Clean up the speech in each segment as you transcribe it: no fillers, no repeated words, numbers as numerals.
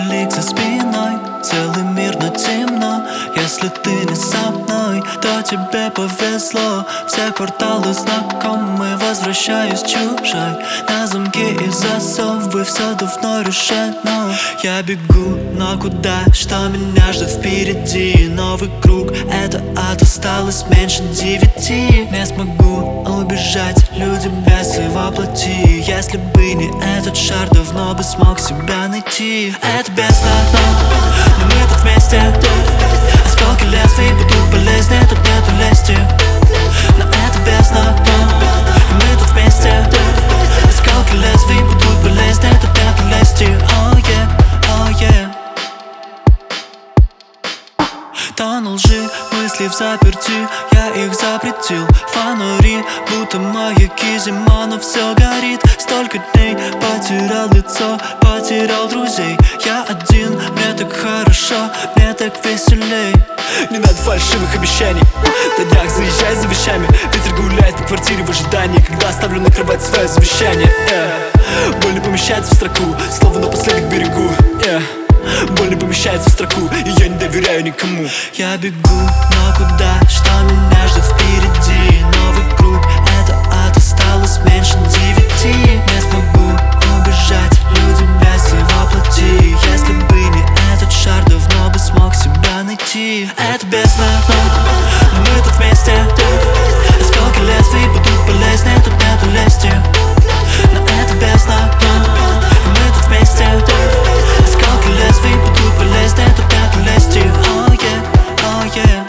столик за спиной, целый мир, но темно. Если ты не со мной, то тебе повезло. Все кварталы знакомы, возвращаюсь чужой. На замки и засовы все давно решено. Я бегу, но куда, что меня ждет впереди? Новый круг, это ад, осталось меньше 9. Не смогу убежать, люди без своего плоти. Если бы не этот шар, давно бы смог себя найти. Это бездна, но мы тут вместе. Осколки лезвий будут полезнее, тут нету лести. Но это бездна, мы тут вместе. Осколки лезвий будут полезнее, тут нету лести. Oh yeah, oh yeah. Тону лжи, мысли в заперти, я их запретил. Фонари, будто маяки, зима, но все горит. Столько дней потерял лицо, потерял друзей. Я один, мне так хорошо, мне так веселей. Не надо фальшивых обещаний, на днях заезжай за вещами. Ветер гуляет по квартире в ожидании, когда оставлю на кровать свое завещание. Боль помещается в строку, слово напоследок берегу. Боль не помещается в строку, и я не доверяю никому. Я бегу, но куда, что меня ждет впереди? Новый круг, это ад, осталось меньше 9. Не смогу убежать, люди без своего плоти. Если бы не этот шар, давно бы смог себя найти. Это бездна, но мы тут вместе. Осколки лезвий будут полезнее, тут нету лести. Но это бездна, мы тут вместе. Осколки лезвий будут полезнее, тут нету лести. Oh yeah, oh yeah.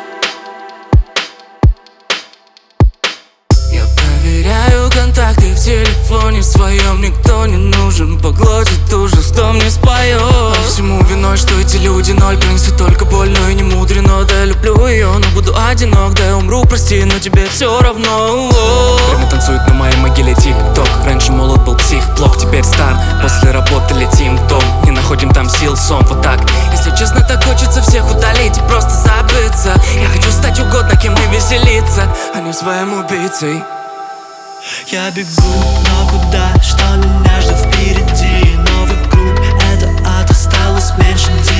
Я проверяю контакты в телефоне своем. Никто не нужен, поглотит ужас, кто мне споет. А всему виной, что эти люди ноль принесут только боль, но и не мудрено. Да, люблю ее, но буду одинок, да, умру, прости, но тебе все равно. Время танцует на моей могиле тик-ток. Раньше молод был псих, плох, теперь стар. После работы летим в дом, не находим там сил, сон, вот так. Если честно, так хочется всех удалить и просто забыться. Я хочу стать угодно кем и веселиться, а не своим убийцей. Я бегу, но куда, что меня ждет впереди? Новый круг, это ад, осталось меньше 9.